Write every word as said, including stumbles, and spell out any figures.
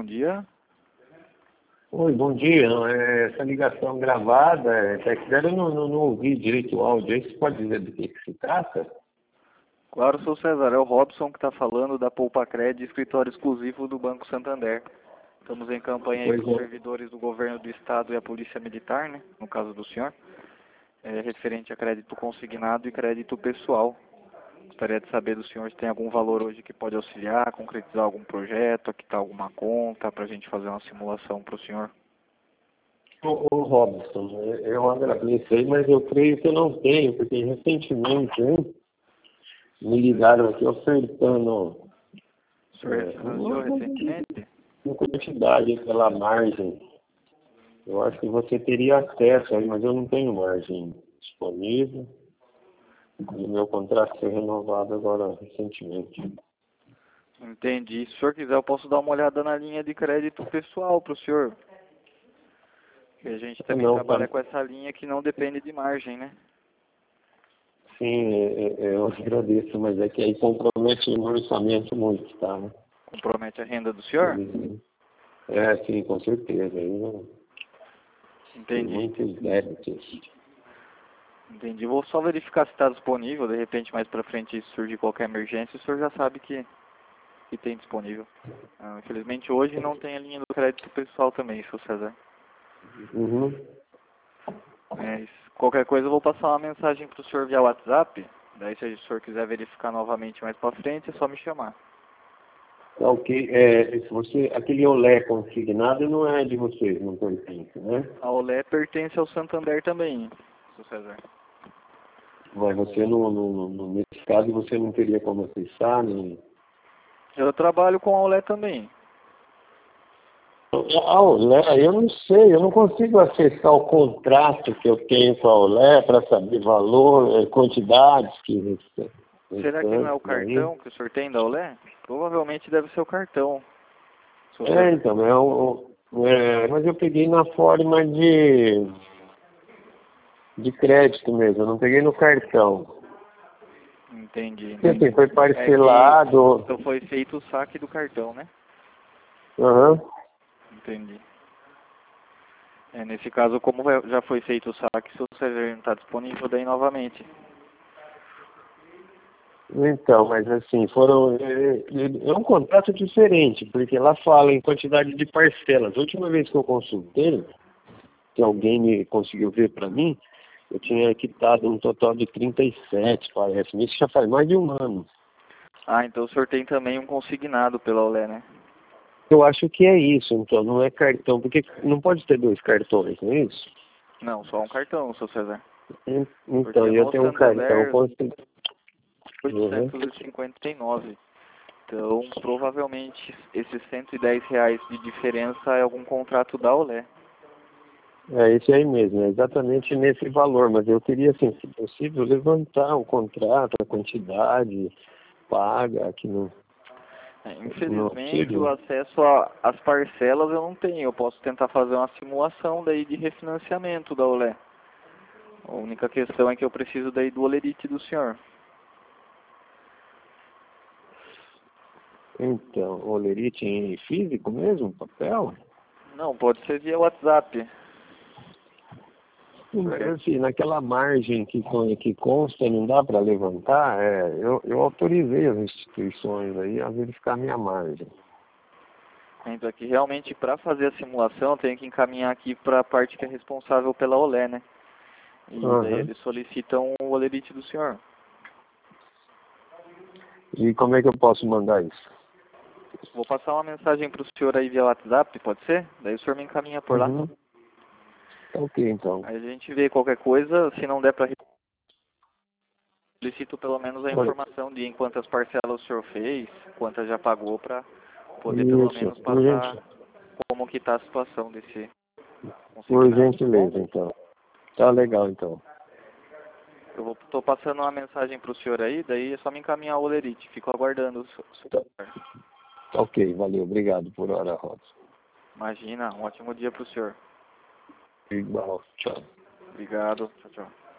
bom dia. Oi, bom dia. É, essa ligação gravada, é, tá, eu não, não, não ouvi direito o áudio. Aí você pode dizer do que, que se trata? Claro, sou César. É o Robson que está falando da Poupa Cred, escritório exclusivo do Banco Santander. Estamos em campanha aí Pois para os é. servidores do governo do estado e a polícia militar, né? No caso do senhor, é, referente a crédito consignado e crédito pessoal. Gostaria de saber do senhor se tem algum valor hoje que pode auxiliar, concretizar algum projeto, quitar alguma conta, para a gente fazer uma simulação para o senhor. Ô, ô Robson, eu agradeço aí, mas eu creio que eu não tenho, porque recentemente hein, me ligaram aqui ofertando O senhor é, refinanciou uma, recentemente? uma quantidade pela margem. Eu acho que você teria acesso aí, mas eu não tenho margem disponível. E o meu contrato foi renovado agora recentemente. Entendi. Se o senhor quiser, eu posso dar uma olhada na linha de crédito pessoal para o senhor. Que a gente também Não, trabalha tá. com essa linha que não depende de margem, né? Sim, é, é, eu agradeço, mas é que aí compromete o meu orçamento muito, tá? Compromete a renda do senhor? É, sim, com certeza. Aí não, tem Entendi. muitos débitos. Entendi. Vou só verificar se está disponível. De repente, mais para frente, se surgir qualquer emergência, o senhor já sabe que, que tem disponível. Ah, infelizmente, hoje não tem a linha do crédito pessoal também, seu César. Uhum. Mas, qualquer coisa, eu vou passar uma mensagem para o senhor via WhatsApp. Daí, se o senhor quiser verificar novamente mais para frente, é só me chamar. Tá ok. É, se você, aquele olé consignado não é de vocês, não pertence, né? A Olé pertence ao Santander também, seu César. Mas você, não, não, não, nesse caso, você não teria como acessar, nem... Eu trabalho com a Olé também. A Olé, eu não sei, eu não consigo acessar o contrato que eu tenho com a Olé para saber valor, eh, quantidades que resta- Será que não é o restantes aí. cartão que o senhor tem da Olé? Provavelmente deve ser o cartão, seu É, César. então, é, o, é, mas eu peguei na forma de, de crédito mesmo, eu não peguei no cartão. Entendi, Porque assim, entendi. foi É que parcelado. então foi feito o saque do cartão, né? Aham. Entendi. É, nesse caso, como vai- já foi feito o saque, seu César não está disponível daí novamente. Então, mas assim, foram. É, é um contrato diferente, porque lá fala em quantidade de parcelas. A última vez que eu consultei, que alguém me conseguiu ver para mim, eu tinha quitado um total de trinta e sete, parece. Isso já faz mais de um ano. Ah, então o senhor tem também um consignado pela Olé, né? Eu acho que é isso, então, não é cartão, porque não pode ter dois cartões, não é isso? Não, só um cartão, seu César. En- Então, Porque eu no tenho um cartão. Santander, consi- Uhum. oitocentos e cinquenta e nove. Então, provavelmente, esses cento e dez reais de diferença é algum contrato da Olé. É esse aí mesmo, é exatamente nesse valor, mas eu queria, assim, se possível, levantar o contrato, a quantidade paga, que não, É, não infelizmente, o auxílio. acesso a- às parcelas eu não tenho. Eu posso tentar fazer uma simulação daí de refinanciamento da Olé. A única questão é que eu preciso daí do olerite do senhor. Então, olerite em físico mesmo, papel? Não, pode ser via WhatsApp. Mas, assim, naquela margem que, con- que consta, não dá para levantar, é, eu, eu autorizei as instituições aí a verificar a minha margem. Então aqui realmente para fazer a simulação eu tenho que encaminhar aqui para a parte que é responsável pela Olé, né? E daí Aham. eles solicitam o olerite do senhor. E como é que eu posso mandar isso? Vou passar uma mensagem para o senhor aí via WhatsApp, pode ser? Daí o senhor me encaminha por lá. Uhum. Tá ok, então. Aí a gente vê qualquer coisa, se não der para solicito pelo menos a Olha, informação de em quantas parcelas o senhor fez, quantas já pagou, para poder pelo isso, menos por, passar gente, como que está a situação desse por consignado, tá bom? gentileza, então. Tá legal, então. Eu vou, tô passando uma mensagem para o senhor aí, daí é só me encaminhar o olerite. Fico aguardando o senhor. Tá, tá ok, valeu. Obrigado por hora, Robson. Imagina, um ótimo dia para o senhor. Igual, tchau. Obrigado, tchau, tchau.